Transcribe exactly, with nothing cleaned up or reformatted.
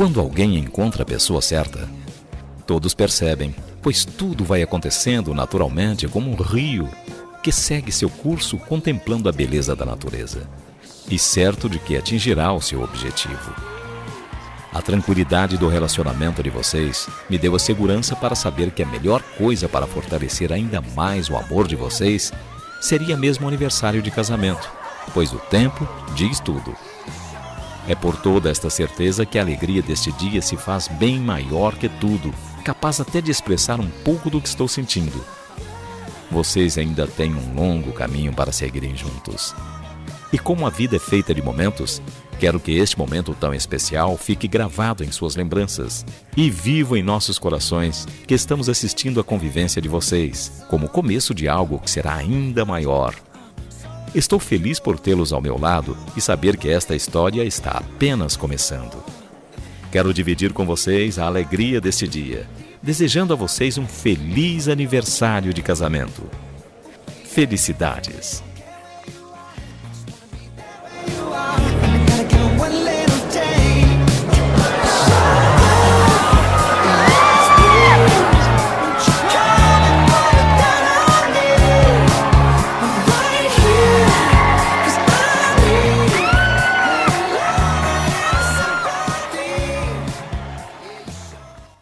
Quando alguém encontra a pessoa certa, todos percebem, pois tudo vai acontecendo naturalmente como um rio que segue seu curso contemplando a beleza da natureza e certo de que atingirá o seu objetivo. A tranquilidade do relacionamento de vocês me deu a segurança para saber que a melhor coisa para fortalecer ainda mais o amor de vocês seria mesmo o aniversário de casamento, pois o tempo diz tudo. É por toda esta certeza que a alegria deste dia se faz bem maior que tudo, capaz até de expressar um pouco do que estou sentindo. Vocês ainda têm um longo caminho para seguirem juntos. E como a vida é feita de momentos, quero que este momento tão especial fique gravado em suas lembranças e vivo em nossos corações, que estamos assistindo a convivência de vocês, como o começo de algo que será ainda maior. Estou feliz por tê-los ao meu lado e saber que esta história está apenas começando. Quero dividir com vocês a alegria deste dia, desejando a vocês um feliz aniversário de casamento. Felicidades!